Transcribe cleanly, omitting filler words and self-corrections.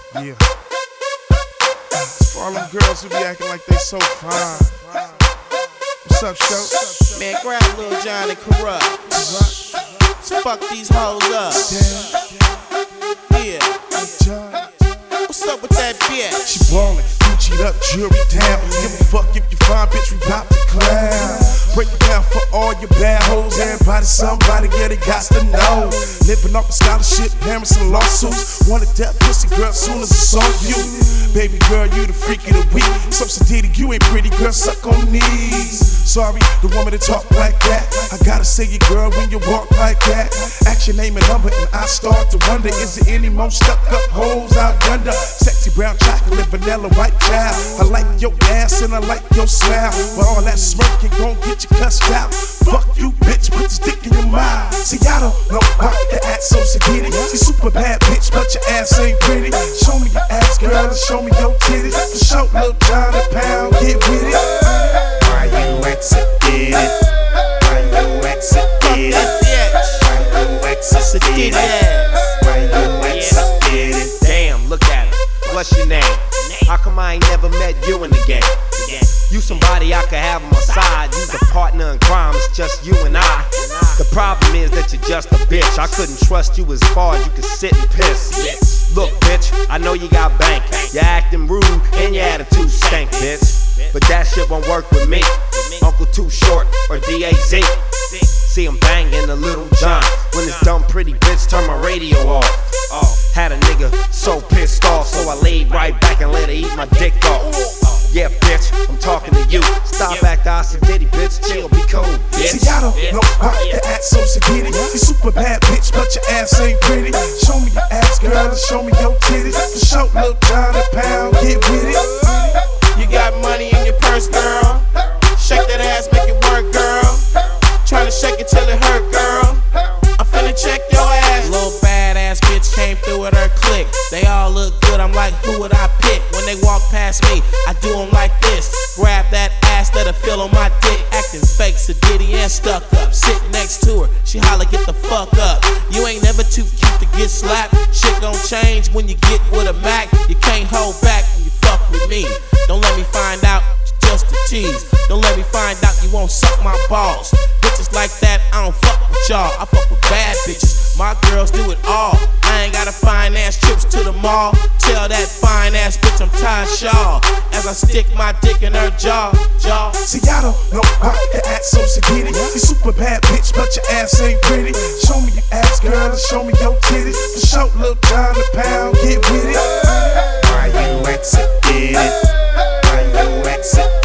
Yeah. For all them girls who be acting like they so fine. What's up, Show? Man, grab Lil Jon and Kurupt. Fuck these hoes up. Yeah. What's up with that bitch? She ballin', Gucci'd up, jewelry down. Give a fuck if you find bitch, we bout to clown. Break it down for all your bad hoes. Everybody, somebody, yeah, they got to know. Living off a scholarship, parents and lawsuits. Want a death pussy girl soon as it's on you. Baby girl, you the freak of the week. So Sadidi, you ain't pretty, girl, suck on knees. Sorry, the woman that talk like that. I gotta say it, girl, when you walk like that. Ask your name and number, and I start to wonder, is there any more stuck up hoes out yonder? Sexy brown chocolate, vanilla white child. I like your ass and I like your smile, but all that smirking gon' get you cussed out. Fuck you, bitch, put this dick in your mouth. See, I don't know how to act so Sadidi. She super bad, bitch, but your ass ain't pretty. Show me your ass, girl, and show me your titties. For sure, Lil Jon a pound, get with it. Why you act Sadidi? Why you act Sadidi? Why you act Sadidi? Why you act Sadidi? Damn, look at it. What's your name? How come I ain't never met you in the game? You somebody I could have on my side. You the partner in crime, it's just you and I. The problem is that you're just a bitch. I couldn't trust you as far as you could sit and piss. Look, bitch, I know you got bank. You're acting rude and your attitude stank, bitch. But that shit won't work with me. Uncle Too Short or DAZ. See him banging a Lil Jon. When this dumb pretty bitch turn my radio off. Had a nigga so pissed off, so I laid right back and let her eat my dick off. Yeah, bitch, I'm talking to you. Stop acting Sadidi, bitch, chill, be cool, bitch. See, I don't know how to act so Sadidi. You super bad, bitch, but your ass ain't pretty. Show me your ass, girl, and show me your titties. For sure, Lil Jon a pound, get with it. You got money in your purse, girl. Shake that ass, make it work, girl. Tryna shake it till it hurt, girl. I'm finna check your ass. Little badass bitch came through with her clique. They all look good, I'm like, who would I pick? When they walk past me, I do them like this. Grab that ass, let her feel on my dick. Acting fake, Sadidi and stuck up. Sit next to her, she holla, get the fuck up. You ain't never too cute to get slapped. Shit gon' change when you get with a Mac. You can't hold back when you fuck with me. Don't let me find out, just a tease. Don't let me find out you won't suck my balls. Bitches like that, I don't fuck with y'all. I fuck with bad bitches. My girls do it all. I ain't gotta finance trips to the mall. Tell that fine ass bitch I'm Tasha as I stick my dick in her jaw. See, I don't know how to act so Sadidi. You super bad, bitch, but your ass ain't pretty. Show me your ass, girl, and show me your titties. For sure, Lil Jon a pound, get with it. Why you act Sadidi? Why you act Sadidi?